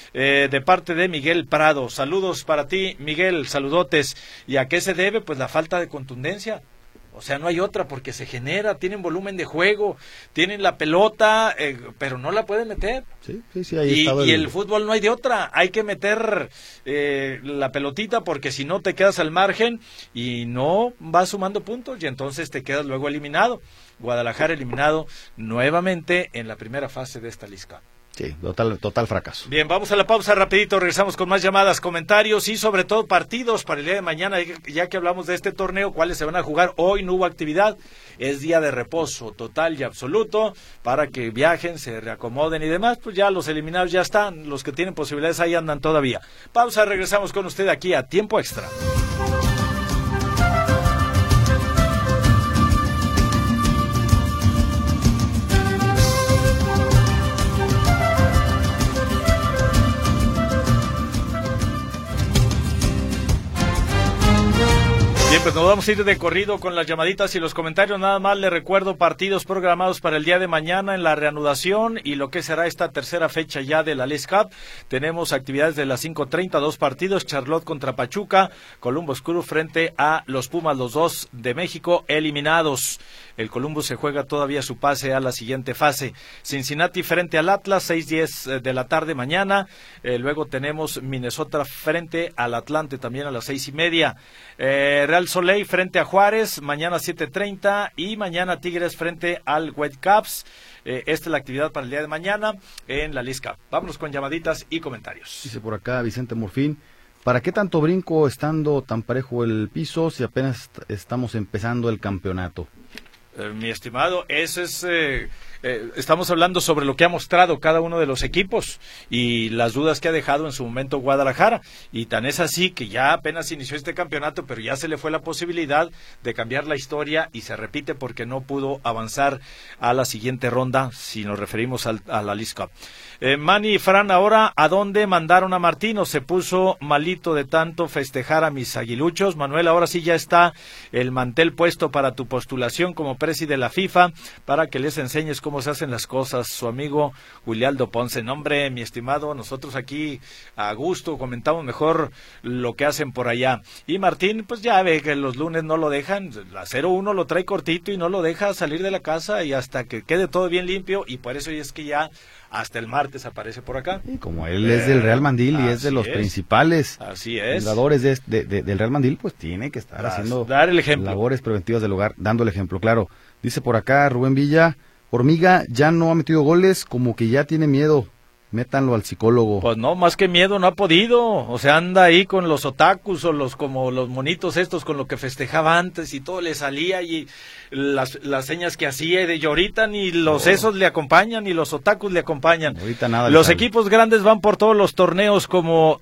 de parte de Miguel Prado. Saludos para ti, Miguel, saludotes. ¿Y a qué se debe? Pues la falta de contundencia. O sea, no hay otra, porque se genera, tienen volumen de juego, tienen la pelota, pero no la pueden meter. Sí, ahí y el fútbol no hay de otra, hay que meter la pelotita, porque si no te quedas al margen y no vas sumando puntos y entonces te quedas luego eliminado. Guadalajara eliminado nuevamente en la primera fase de esta Liga. Sí, total fracaso. Bien, vamos a la pausa rapidito, regresamos con más llamadas, comentarios y sobre todo partidos para el día de mañana, ya que hablamos de este torneo, cuáles se van a jugar. Hoy no hubo actividad, es día de reposo total y absoluto para que viajen, se reacomoden y demás, pues ya los eliminados ya están, los que tienen posibilidades ahí andan todavía. Pausa, regresamos con usted aquí a Tiempo Extra. Bien, pues nos vamos a ir de corrido con las llamaditas y los comentarios. Nada más le recuerdo partidos programados para el día de mañana en la reanudación y lo que será esta tercera fecha ya de la Leagues Cup. Tenemos actividades de las 5:30, 2 partidos, Charlotte contra Pachuca, Columbus Crew frente a los Pumas, los dos de México eliminados. El Columbus se juega todavía su pase a la siguiente fase. Cincinnati frente al Atlas, 6:10 de la tarde mañana. Luego tenemos Minnesota frente al Atlante también a las 6:30. Real Soleil frente a Juárez, mañana 7:30. Y mañana Tigres frente al Whitecaps. Esta es la actividad para el día de mañana en la Leagues Cup. Vámonos con llamaditas y comentarios. Dice por acá Vicente Morfín, ¿para qué tanto brinco estando tan parejo el piso si apenas estamos empezando el campeonato? Mi estimado, eso es, estamos hablando sobre lo que ha mostrado cada uno de los equipos y las dudas que ha dejado en su momento Guadalajara, y tan es así que ya apenas inició este campeonato, pero ya se le fue la posibilidad de cambiar la historia y se repite porque no pudo avanzar a la siguiente ronda si nos referimos a la Leagues Cup. Manny y Fran, ahora, ¿a dónde mandaron a Martino? Se puso malito de tanto festejar a mis aguiluchos. Manuel, ahora sí ya está el mantel puesto para tu postulación como presi de la FIFA, para que les enseñes cómo cómo se hacen las cosas. Su amigo Guilialdo Ponce. Nombre, mi estimado, nosotros aquí a gusto comentamos mejor lo que hacen por allá. Y Martín, pues ya ve que los lunes no lo dejan, la 0-1 lo trae cortito y no lo deja salir de la casa y hasta que quede todo bien limpio, y por eso es que ya hasta el martes aparece por acá. Y como él es del Real Mandil y es de los principales fundadores del Real Mandil, pues tiene que estar haciendo dar el ejemplo. Labores preventivas del hogar, dando el ejemplo, claro. Dice por acá Rubén Villa, Hormiga ya no ha metido goles, como que ya tiene miedo. Métanlo al psicólogo. Pues no, más que miedo, no ha podido. O sea, anda ahí con los otakus o como los monitos estos con lo que festejaba antes y todo le salía y las señas que hacía y ahorita ni los esos le acompañan ni los otakus le acompañan. Ahorita nada. Los equipos grandes van por todos los torneos como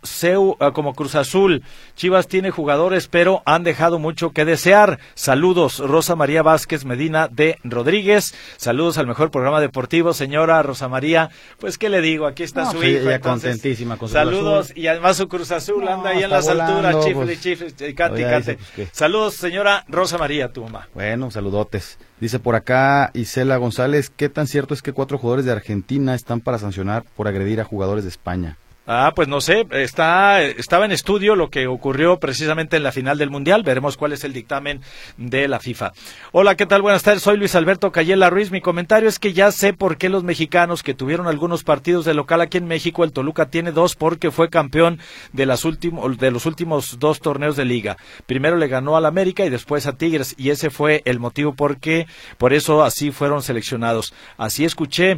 Cruz Azul. Chivas tiene jugadores, pero han dejado mucho que desear. Saludos, Rosa María Vázquez Medina de Rodríguez. Saludos al mejor programa deportivo, señora Rosa María. Pues, ¿qué le digo? Aquí está su hijo. Ella contentísima con su saludos Azul. Y además su Cruz Azul anda ahí en las alturas, chifle, cante. Saludos, señora Rosa María, tu mamá. Bueno, saludotes. Dice por acá Isela González, ¿qué tan cierto es que 4 jugadores de Argentina están para sancionar por agredir a jugadores de España? Pues no sé, estaba en estudio lo que ocurrió precisamente en la final del Mundial, veremos cuál es el dictamen de la FIFA. Hola, ¿qué tal? Buenas tardes, soy Luis Alberto Cayela Ruiz. Mi comentario es que ya sé por qué los mexicanos que tuvieron algunos partidos de local aquí en México, el Toluca tiene 2 porque fue campeón de los últimos 2 torneos de liga. Primero le ganó al América y después a Tigres, y ese fue el motivo por eso así fueron seleccionados. Así escuché,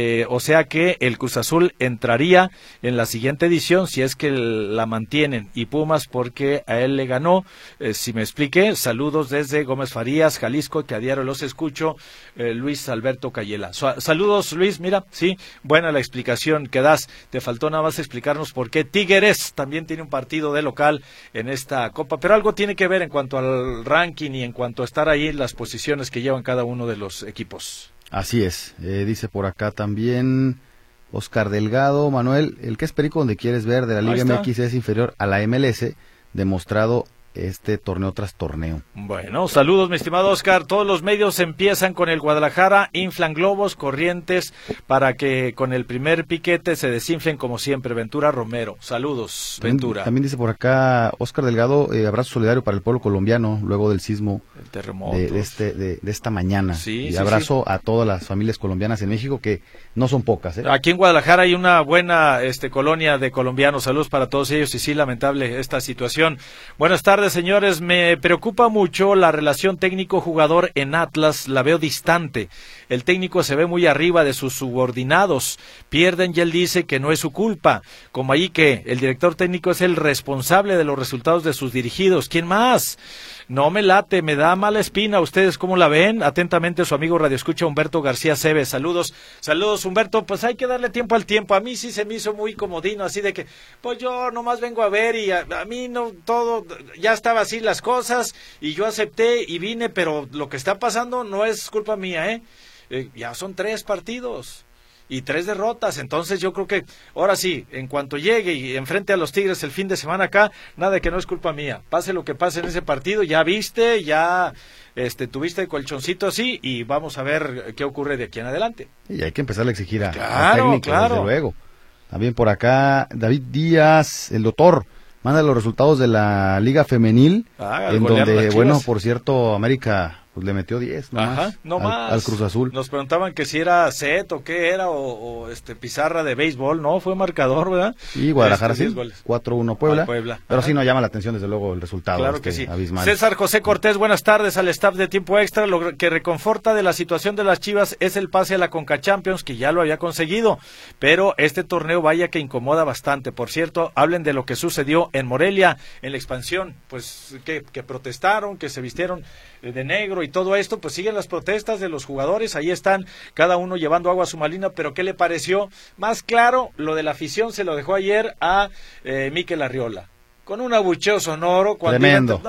o sea que el Cruz Azul entraría en la siguiente edición si es que la mantienen, y Pumas porque a él le ganó. Si me expliqué, saludos desde Gómez Farías, Jalisco, que a diario los escucho. Luis Alberto Cayela. Saludos, Luis, mira, sí, buena la explicación que das. Te faltó nada más explicarnos por qué Tigres también tiene un partido de local en esta Copa, pero algo tiene que ver en cuanto al ranking y en cuanto a estar ahí en las posiciones que llevan cada uno de los equipos. Así es, dice por acá también Oscar Delgado, Manuel, el que es perico donde quieres ver de la Liga MX es inferior a la MLS, demostrado torneo tras torneo. Bueno, saludos mi estimado Oscar. Todos los medios empiezan con el Guadalajara, inflan globos, corrientes, para que con el primer piquete se desinflen como siempre. Ventura Romero, saludos, Ventura. También dice por acá Oscar Delgado, abrazo solidario para el pueblo colombiano luego del sismo, el terremoto de esta mañana. Sí, y abrazo a todas las familias colombianas en México, que no son pocas. Aquí en Guadalajara hay una buena colonia de colombianos. Saludos para todos ellos, y sí, lamentable esta situación. Buenas tardes, señores. Me preocupa mucho la relación técnico-jugador en Atlas, la veo distante. El técnico se ve muy arriba de sus subordinados. Pierden y él dice que no es su culpa. Como ahí que el director técnico es el responsable de los resultados de sus dirigidos. ¿Quién más? No me late, me da mala espina. ¿Ustedes cómo la ven? Atentamente su amigo radioescucha Humberto García Cebes. Saludos Humberto. Pues hay que darle tiempo al tiempo. A mí sí se me hizo muy comodino, así de que pues yo nomás vengo a ver y a mí no todo, ya estaba así las cosas y yo acepté y vine, pero lo que está pasando no es culpa mía, ya son 3 partidos y 3 derrotas, entonces yo creo que ahora sí, en cuanto llegue y enfrente a los Tigres el fin de semana acá, nada de que no es culpa mía, pase lo que pase en ese partido, ya viste, ya tuviste el colchoncito así y vamos a ver qué ocurre de aquí en adelante. Y hay que empezar a exigir al técnico, desde luego. También por acá David Díaz, el doctor, manda los resultados de la Liga Femenil, en donde, bueno, por cierto, América pues le metió 10 nomás al Cruz Azul. Nos preguntaban que si era set o qué era, o pizarra de béisbol, no, fue marcador, ¿verdad? Y Guadalajara sí, 4-1 Puebla. Pero sí nos llama la atención desde luego el resultado. Claro que sí. Abismal. César José Cortés, buenas tardes al staff de Tiempo Extra. Lo que reconforta de la situación de las Chivas es el pase a la Conca Champions, que ya lo había conseguido, pero este torneo vaya que incomoda bastante. Por cierto, hablen de lo que sucedió en Morelia, en la expansión, pues que protestaron, que se vistieron de negro y todo esto, pues siguen las protestas de los jugadores, ahí están cada uno llevando agua a su malina, pero ¿qué le pareció? Más claro, lo de la afición se lo dejó ayer a Mikel Arriola, con un abucheo sonoro, tremendo,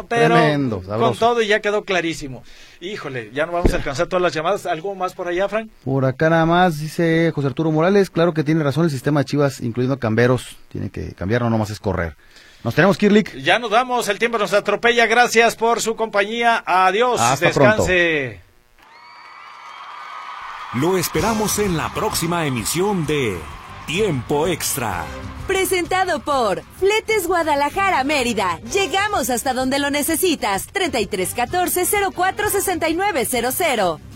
con todo, y ya quedó clarísimo. Híjole, ya no vamos a alcanzar todas las llamadas. ¿Algo más por allá, Frank? Por acá nada más, dice José Arturo Morales, claro que tiene razón el sistema de Chivas, incluyendo Camberos, tiene que cambiar, no nomás es correr. Nos tenemos que ir, Lick. Ya nos vamos, el tiempo nos atropella. Gracias por su compañía. Adiós. Hasta descanse. Pronto. Lo esperamos en la próxima emisión de Tiempo Extra. Presentado por Fletes Guadalajara Mérida. Llegamos hasta donde lo necesitas. 3314-046900.